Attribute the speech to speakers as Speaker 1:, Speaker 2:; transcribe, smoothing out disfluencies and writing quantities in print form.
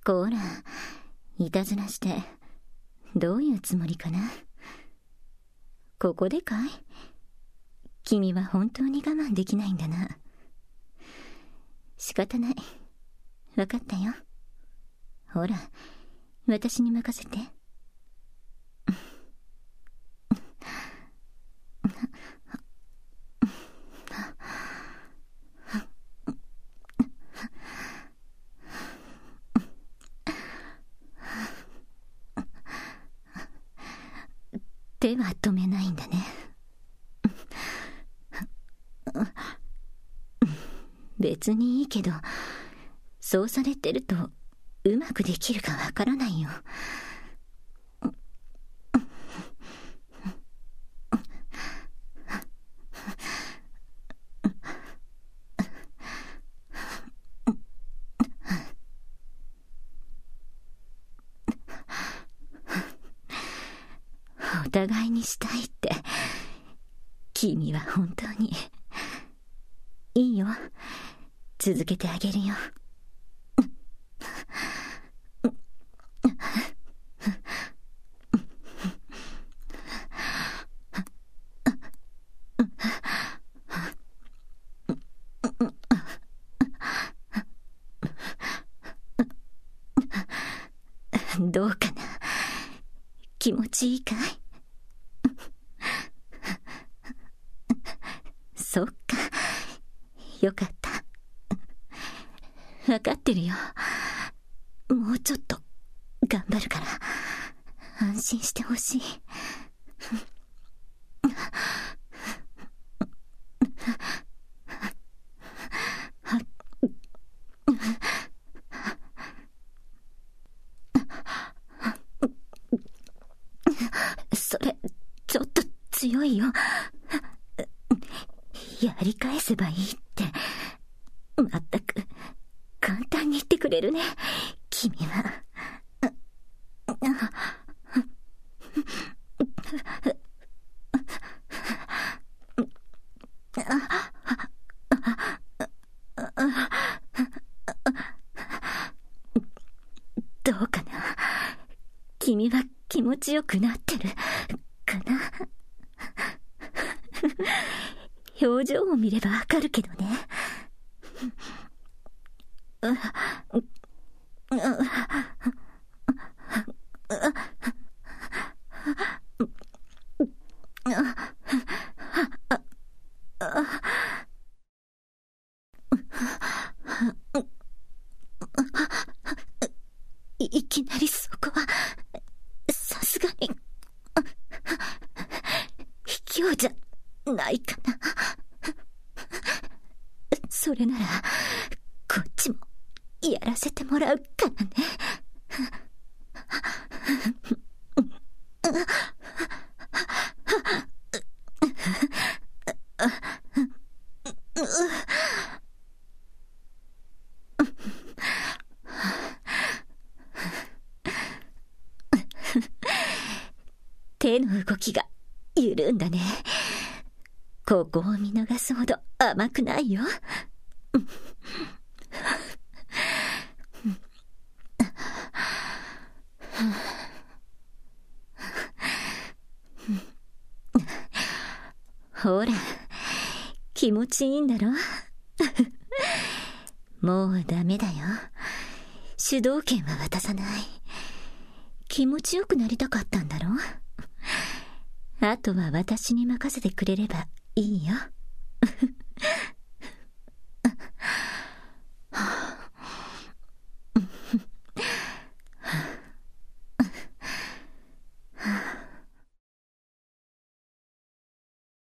Speaker 1: こら、いたずらしてどういうつもりかな。ここでかい？君は本当に我慢できないんだな。仕方ない。わかったよ。ほら、私に任せて。手は止めないんだね。別にいいけど、そうされてるとうまくできるかわからないよ。お互いにしたいって、君は本当に。いいよ、続けてあげるよ。どうかな、気持ちいいかい？そっか、よかった。わかってるよ。もうちょっと頑張るから安心してほしい。それちょっと強いよ。やり返せばいいってまったく簡単に言ってくれるね、君は。どうかな、君は気持ちよくなってるかな。表情を見ればわかるけどね。いきなりそこはさすがに卑怯じゃないかな。それならこっちもやらせてもらうからね。手の動きが緩んだね。ここを見逃すほど甘くないよ。ほら、気持ちいいんだろ。もうダメだよ。主導権は渡さない。気持ちよくなりたかったんだろ。あとは私に任せてくれればいいよ。